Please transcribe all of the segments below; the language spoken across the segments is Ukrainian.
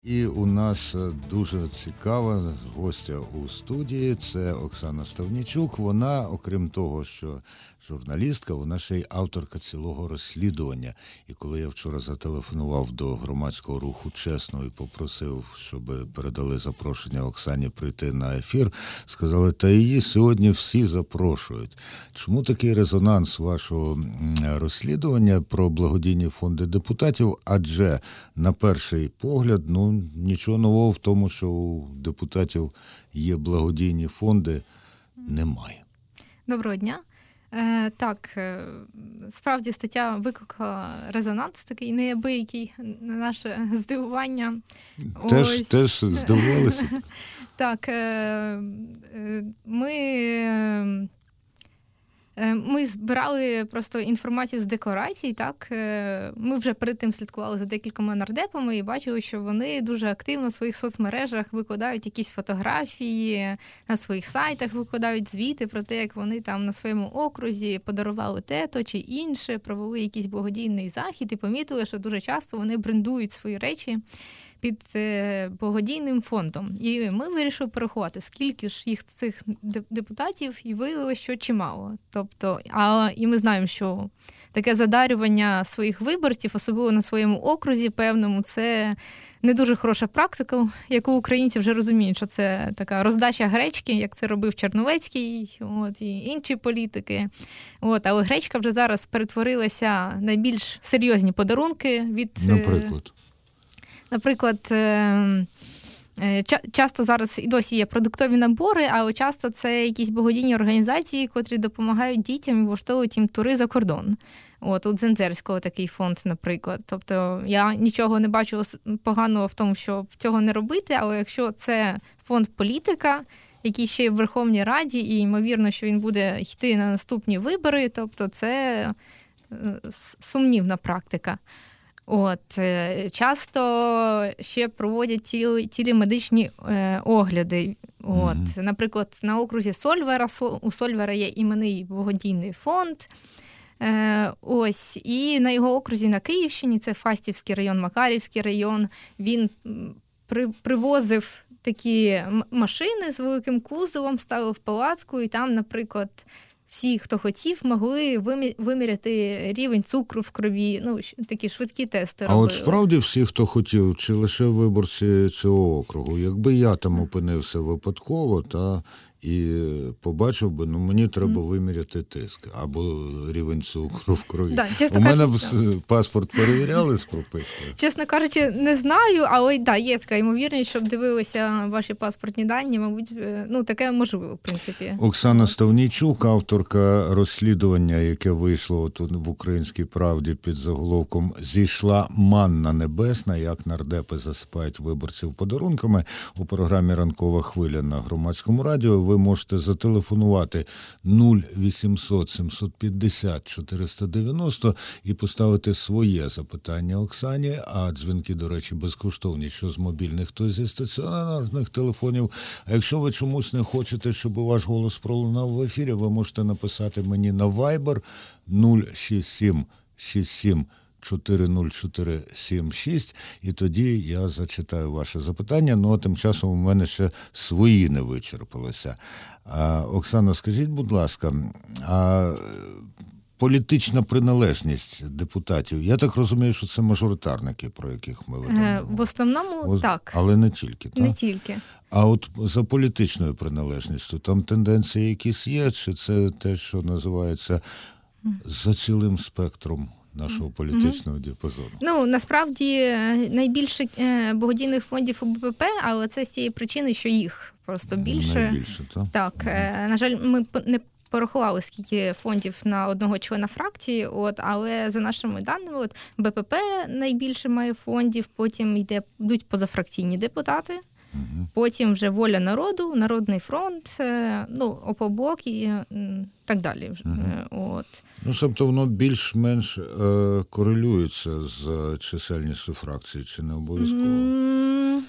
І у нас дуже цікава гостя у студії, це Оксана Ставнічук. Вона, окрім того, що журналістка, вона ще й авторка цілого розслідування. І коли я вчора зателефонував до громадського руху «Чесно» і попросив, щоб передали запрошення Оксані прийти на ефір, сказали, та її сьогодні всі запрошують. Чому такий резонанс вашого розслідування про благодійні фонди депутатів? Адже, на перший погляд, нічого нового в тому, що у депутатів є благодійні фонди, немає. Доброго дня. Так, справді стаття викликала резонанс такий неабиякий, на наше здивування. Теж здивувалися? Так, ми збирали просто інформацію з декларацій, так. Ми вже перед тим слідкували за декількома нардепами і бачили, що вони дуже активно в своїх соцмережах викладають якісь фотографії, на своїх сайтах викладають звіти про те, як вони там на своєму окрузі подарували те-то чи інше, провели якийсь благодійний захід і помітили, що дуже часто вони брендують свої речі під благодійним фондом. І ми вирішили порахувати, скільки ж їх цих депутатів, і виявилося, що чимало. Тобто, і ми знаємо, що таке задарювання своїх виборців, особливо на своєму окрузі певному, це не дуже хороша практика, яку українці вже розуміють, що це така роздача гречки, як це робив Черновецький, і інші політики. Але гречка вже зараз перетворилася на більш серйозні подарунки від... Наприклад, часто зараз і досі є продуктові набори, але часто це якісь благодійні організації, котрі допомагають дітям і влаштовують їм тури за кордон. У Дзензерського такий фонд, наприклад. Тобто я нічого не бачу поганого в тому, щоб цього не робити, але якщо це фонд політика, який ще в Верховній Раді, і ймовірно, що він буде йти на наступні вибори, тобто це сумнівна практика. Часто ще проводять цілі медичні огляди. Наприклад, на окрузі Сольвера, у Сольвера є іменний благодійний фонд. І на його окрузі на Київщині, це Фастівський район, Макарівський район, він привозив такі машини з великим кузовом, ставив в палацку, і там, наприклад, всі, хто хотів, могли виміряти рівень цукру в крові, такі швидкі тести робили. А от справді всі, хто хотів, чи лише виборці цього округу? Якби я там опинився випадково, і побачив би, мені треба виміряти тиск або рівень цукру в крові. У мене паспорт перевіряли з пропискою? Чесно кажучи, не знаю, але є така ймовірність, щоб дивилися ваші паспортні дані, мабуть, таке можливо, в принципі. Оксана Ставнічук, авторка розслідування, яке вийшло в «Українській правді» під заголовком «Зійшла манна небесна. Як нардепи засипають виборців подарунками» у програмі «Ранкова хвиля» на Громадському радіо. Ви можете зателефонувати 0800 750 490 і поставити своє запитання Оксані, а дзвінки, до речі, безкоштовні, що з мобільних, то зі стаціонарних телефонів. А якщо ви чомусь не хочете, щоб ваш голос пролунав в ефірі, ви можете написати мені на Viber 067 67 40476, і тоді я зачитаю ваше запитання, а тим часом у мене ще свої не вичерпалися. Оксана, скажіть, будь ласка, політична приналежність депутатів, я так розумію, що це мажоритарники, про яких ми ведемо? В основному так. Але не тільки, так? Не тільки. А от за політичною приналежністю, там тенденції якісь є, чи це те, що називається за цілим спектром нашого політичного діапазону? Насправді, найбільше благодійних фондів у БПП, але це з цієї причини, що їх просто більше. Найбільше, так? Так. На жаль, ми не порахували, скільки фондів на одного члена фракції, але за нашими даними, БПП найбільше має фондів, потім йдуть позафракційні депутати, потім вже «Воля народу», «Народний фронт», «Опоблок» і так далі. Тобто воно більш-менш корелюється з чисельністю фракцій, чи не обов'язково?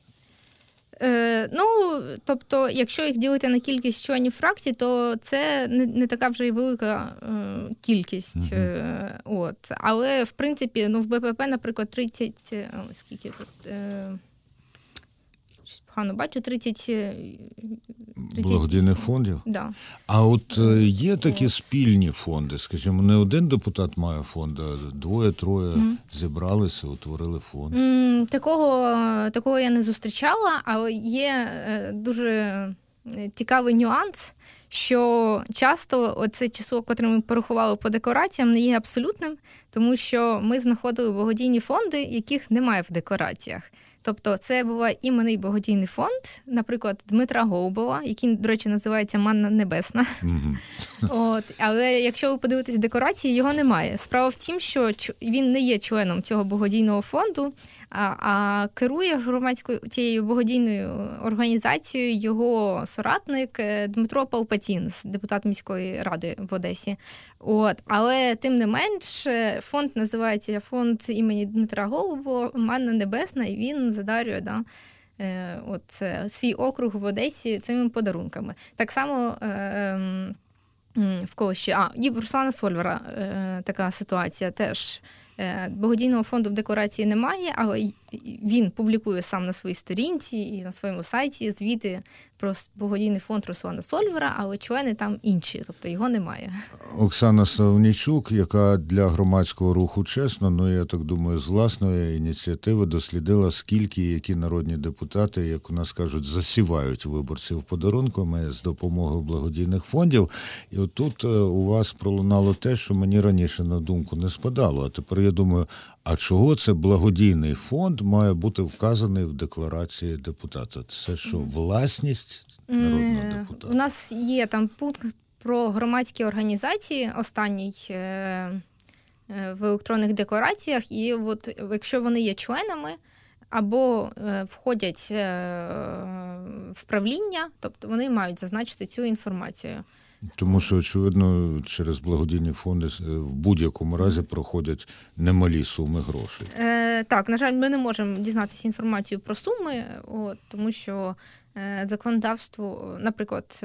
Тобто, якщо їх ділити на кількість членів фракцій, то це не така вже й велика кількість. Але, в принципі, в БПП, наприклад, 30, скільки тут, погано бачу, 30 Благодійних фондів? Да. А от є такі спільні фонди, скажімо, не один депутат має фонд, а двоє-троє зібралися, утворили фонд. Такого я не зустрічала, але є дуже цікавий нюанс, що часто оце число, котре ми порахували по декораціям, не є абсолютним, тому що ми знаходили благодійні фонди, яких немає в декораціях. Тобто це буває іменний благодійний фонд, наприклад, Дмитра Голубова, який, до речі, називається «Манна небесна». Але якщо ви подивитесь декорації, його немає. Справа в тім, що він не є членом цього благодійного фонду, а керує цією благодійною організацією його соратник Дмитро Палпатін, депутат міської ради в Одесі. Але тим не менш, фонд називається фонд імені Дмитра Голубова «Манна небесна», і він задарює свій округ в Одесі цими подарунками. Так само в кого ще? І в Руслана Сольвара така ситуація теж. Благодійного фонду в декорації немає, але він публікує сам на своїй сторінці і на своєму сайті звіти про благодійний фонд Руслана Сольвара, але члени там інші, тобто його немає. Оксана Ставнічук, яка для громадського руху «Чесно», я так думаю, з власної ініціативи дослідила, скільки які народні депутати, як у нас кажуть, засівають виборців подарунками з допомогою благодійних фондів. І отут у вас пролунало те, що мені раніше на думку не спадало. А тепер я думаю, а чого це благодійний фонд має бути вказаний в декларації депутата? Це що, власність народного депутата? У нас є там пункт про громадські організації, останній в електронних деклараціях, і от якщо вони є членами або входять в правління, тобто вони мають зазначити цю інформацію. Тому що, очевидно, через благодійні фонди в будь-якому разі проходять немалі суми грошей. Так, на жаль, ми не можемо дізнатися інформацію про суми, тому що законодавство, наприклад,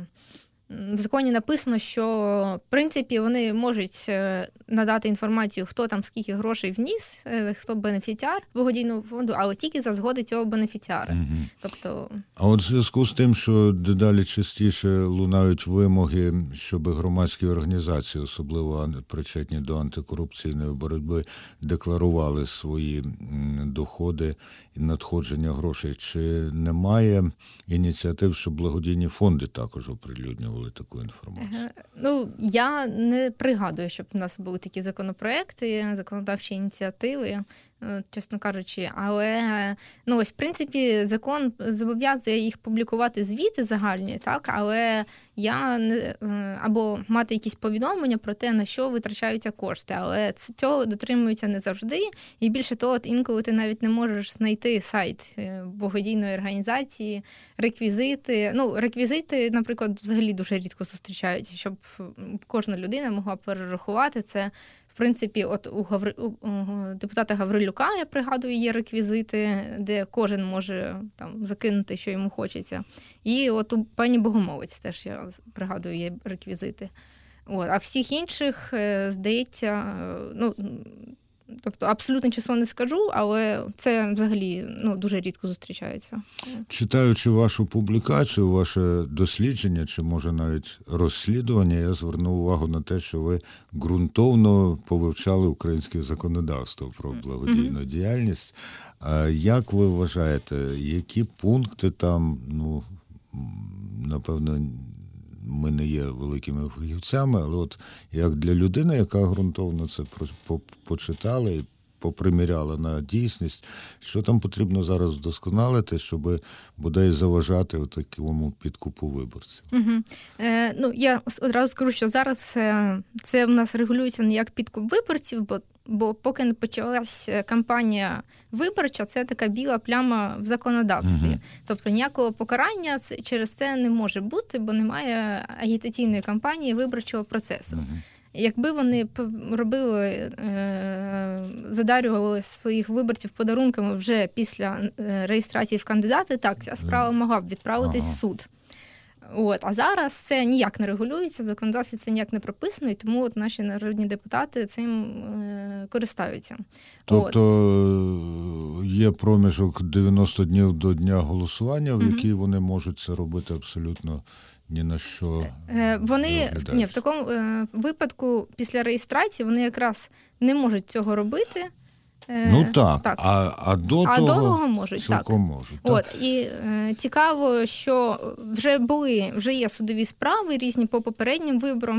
в законі написано, що, в принципі, вони можуть надати інформацію, хто там скільки грошей вніс, хто бенефіціар благодійного фонду, але тільки за згоди цього бенефіціара. Угу. Тобто... А от в зв'язку з тим, що дедалі частіше лунають вимоги, щоб громадські організації, особливо причетні до антикорупційної боротьби, декларували свої доходи і надходження грошей, чи немає ініціатив, щоб благодійні фонди також оприлюднювали таку інформацію? Я не пригадую, щоб в нас були такі законопроекти, законодавчі ініціативи, чесно кажучи. Але, в принципі, закон зобов'язує їх публікувати звіти загальні, так, але або мати якісь повідомлення про те, на що витрачаються кошти. Але цього дотримуються не завжди. І більше того, інколи ти навіть не можеш знайти сайт благодійної організації, реквізити. Реквізити, наприклад, взагалі дуже рідко зустрічаються, щоб кожна людина могла перерахувати це. В принципі, от у депутата Гаврилюка, я пригадую, є реквізити, де кожен може там закинути, що йому хочеться. І от у пані Богомолець теж, я пригадую, є реквізити. А всіх інших, здається, тобто абсолютне число не скажу, але це взагалі дуже рідко зустрічається. Читаючи вашу публікацію, ваше дослідження, чи може навіть розслідування, я звернув увагу на те, що ви ґрунтовно повивчали українське законодавство про благодійну діяльність. Як ви вважаєте, які пункти там, напевно, ми не є великими фахівцями, але от як для людини, яка ґрунтовно це почитала і поприміряла на дійсність, що там потрібно зараз вдосконалити, щоб бодай заважати такому підкупу виборців? Я одразу скажу, що зараз це в нас регулюється не як підкуп виборців, бо поки не почалась кампанія виборча, це така біла пляма в законодавстві. Тобто ніякого покарання через це не може бути, бо немає агітаційної кампанії виборчого процесу. Якби вони задарювали своїх виборців подарунками вже після реєстрації в кандидати, так, ця справа могла б відправитись в суд. А зараз це ніяк не регулюється, в законодавстві це ніяк не прописано, і тому наші народні депутати цим користаються. Тобто є проміжок 90 днів до дня голосування, в який вони можуть це робити абсолютно ні на що. Вони в такому випадку після реєстрації вони якраз не можуть цього робити. Так. А до того можуть, цілком можуть. Так? І цікаво, що вже є судові справи різні по попереднім виборам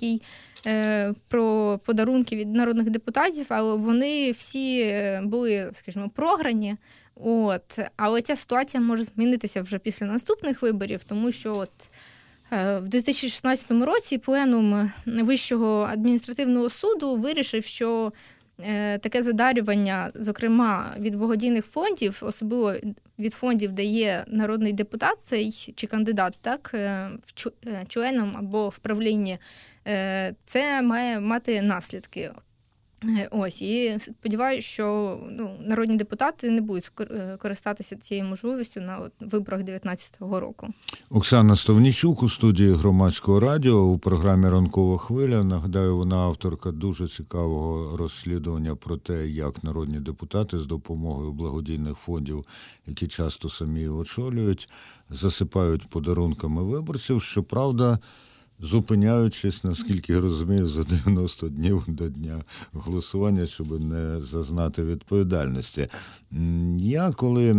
про подарунки від народних депутатів, але вони всі були, скажімо, програні. Але ця ситуація може змінитися вже після наступних виборів, тому що в 2016 році пленум Вищого адміністративного суду вирішив, що таке задарювання, зокрема, від благодійних фондів, особливо від фондів, де є народний депутат чи кандидат, так, членом або в правлінні, це має мати наслідки. І сподіваюся, що народні депутати не будуть користатися цією можливістю на виборах 2019 року. Оксана Ставнічук у студії Громадського радіо у програмі «Ранкова хвиля». Нагадаю, вона авторка дуже цікавого розслідування про те, як народні депутати з допомогою благодійних фондів, які часто самі очолюють, засипають подарунками виборців. Щоправда, зупиняючись, наскільки я розумію, за 90 днів до дня голосування, щоб не зазнати відповідальності. Я коли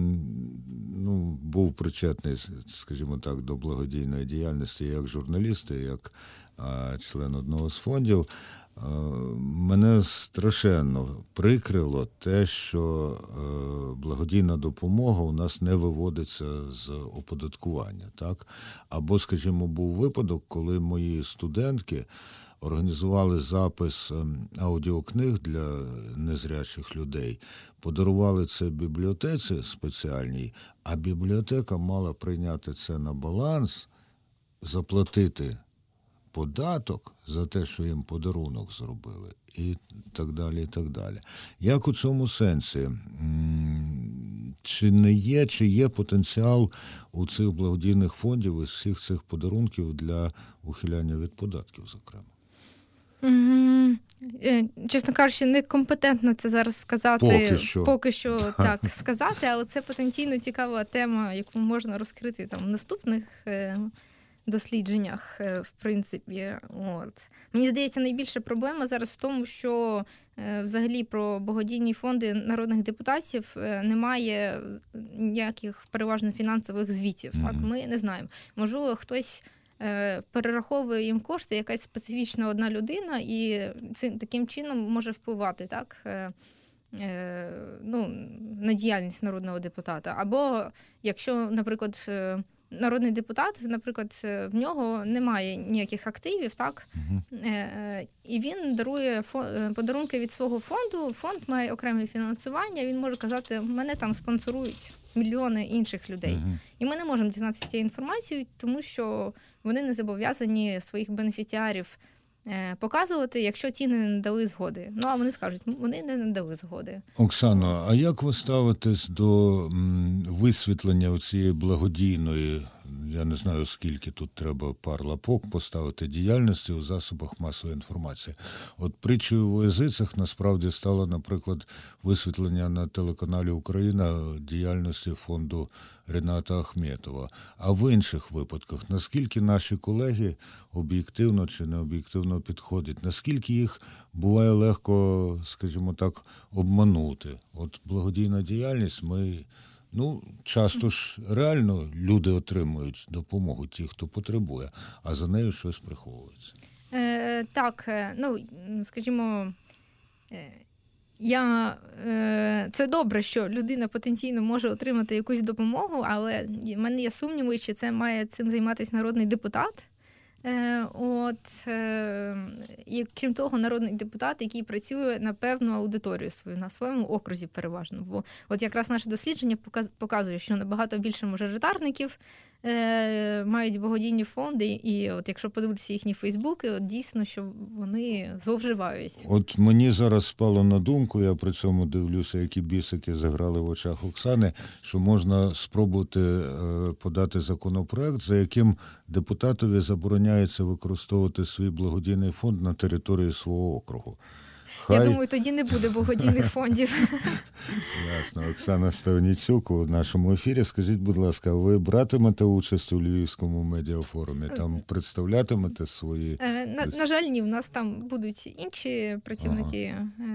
був причетний, скажімо так, до благодійної діяльності як журналіст, як член одного з фондів, мене страшенно прикрило те, що благодійна допомога у нас не виводиться з оподаткування. Так? Або, скажімо, був випадок, коли мої студентки організували запис аудіокниг для незрячих людей, подарували це бібліотеці спеціальній, а бібліотека мала прийняти це на баланс, заплатити податок за те, що їм подарунок зробили, і так далі, і так далі. Як у цьому сенсі? Чи є потенціал у цих благодійних фондів і всіх цих подарунків для ухиляння від податків, зокрема? Чесно кажучи, некомпетентно це зараз сказати. Поки що так сказати, але це потенційно цікава тема, яку можна розкрити там в наступних дослідженнях, в принципі. Мені здається, найбільша проблема зараз в тому, що взагалі про благодійні фонди народних депутатів немає ніяких переважно фінансових звітів. Так? Ми не знаємо. Можливо, хтось перераховує їм кошти, якась специфічна одна людина, і таким чином може впливати, так? На діяльність народного депутата. Або якщо, наприклад, народний депутат, наприклад, в нього немає ніяких активів, так? І він дарує подарунки від свого фонду, фонд має окреме фінансування, він може казати, мене там спонсорують мільйони інших людей. І ми не можемо дізнатися цією інформацією, тому що вони не зобов'язані своїх бенефіціарів показувати, якщо ті не надали згоди. А вони скажуть, вони не надали згоди. Оксано, а як ви ставитесь до висвітлення цієї благодійної, я не знаю, скільки тут треба пар лапок поставити, діяльності у засобах масової інформації? Притчею в язицях насправді стало, наприклад, висвітлення на телеканалі «Україна» діяльності фонду Ріната Ахметова. А в інших випадках, наскільки наші колеги об'єктивно чи необ'єктивно підходять? Наскільки їх буває легко, скажімо так, обманути? Благодійна діяльність, часто ж реально люди отримують допомогу, ті, хто потребує, а за нею щось приховується. Скажімо, це добре, що людина потенційно може отримати якусь допомогу, але в мене є сумніви, чи це має цим займатися народний депутат. І крім того, народний депутат, який працює на певну аудиторію свою, на своєму окрузі переважно. Бо якраз наше дослідження показує, що набагато більше мажоритарників мають благодійні фонди, і от якщо подивитися їхні фейсбуки, от дійсно, що вони зловживають. От мені зараз спало на думку, я при цьому дивлюся, які бісики заграли в очах Оксани, що можна спробувати подати законопроект, за яким депутатові забороняється використовувати свій благодійний фонд на території свого округу. Я думаю, тоді не буде благодійних фондів. Ясно. Оксана Ставнійчук у нашому ефірі. Скажіть, будь ласка, ви братимете участь у Львівському медіафорумі? Там представлятимете свої... На жаль, ні, в нас там будуть інші працівники,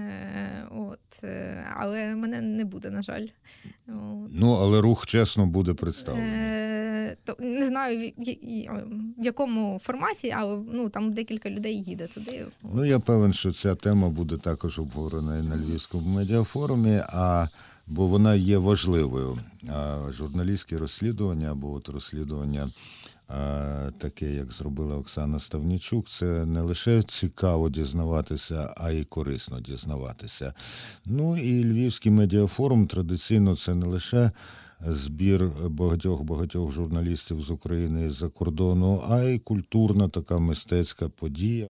але мене не буде, на жаль. Ну, але рух чесно буде представлений. Не знаю, в якому форматі, але там декілька людей їде туди. Ну, я певен, що ця тема буде також обговорена і на Львівському медіафорумі, бо вона є важливою. Журналістські розслідування або от розслідування таке, як зробила Оксана Ставнійчук, це не лише цікаво дізнаватися, а й корисно дізнаватися. Ну і Львівський медіафорум традиційно це не лише збір багатьох журналістів з України і з-за кордону, а й культурна така мистецька подія.